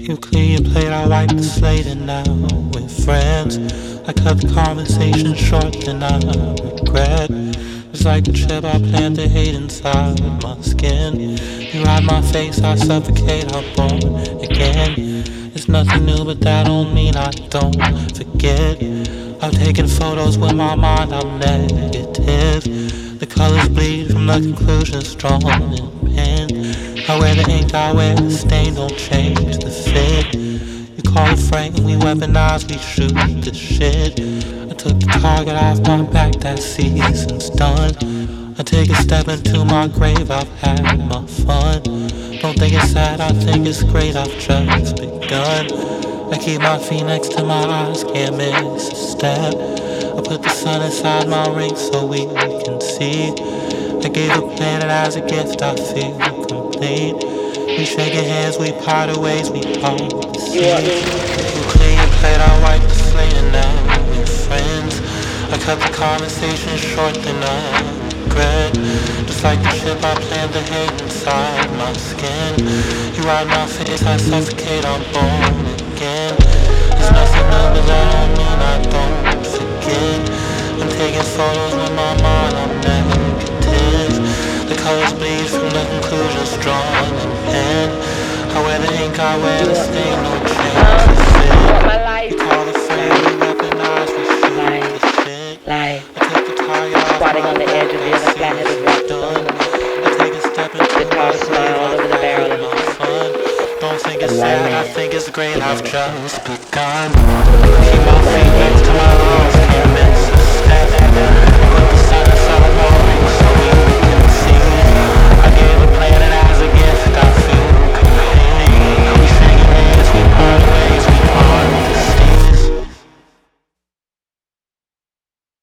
You clear your plate, I wipe the slate, and now we're friends. I cut the conversation short, then I regret. It's like a chip, I plant the hate inside my skin. You ride my face, I suffocate, I'm born again. It's nothing new, but that don't mean I don't forget. I'm taking photos with my mind, I'm negative. The colors bleed from the conclusions drawn in pen. I wear the ink, I wear the stain, don't change the fit. You call it frank, we weaponize, we shoot the shit. I took the target off my back, that season's done. I take a step into my grave, I've had my fun. Don't think it's sad, I think it's great, I've just begun. I keep my feet next to my eyes, can't miss a step. I put the sun inside my ring so we can see. I gave the planet as a gift, I feel complete. We shaking hands, we parted ways, we part the sea. You clear your plate, I wipe the slate, and now we're friends. I cut the conversation short, then I regret. Just like the ship, I plant the hate inside my skin. You ride my face, I suffocate, I'm born again. There's nothing new, but that don't mean I don't forget. I'm taking photos with my mind, I'm negative. The colors bleed from the conclusions drawn in pen. I wear the ink, I wear the stain, no change the fit. You call the frame, we weaponize, we shoot the shit. I take the target off squatting my on the edge of the other flat-headed rock done. I take a step into the tar smile all over the barrel of my fun. Don't think it's sad, I think it's great, I've just begun. Keep my feet next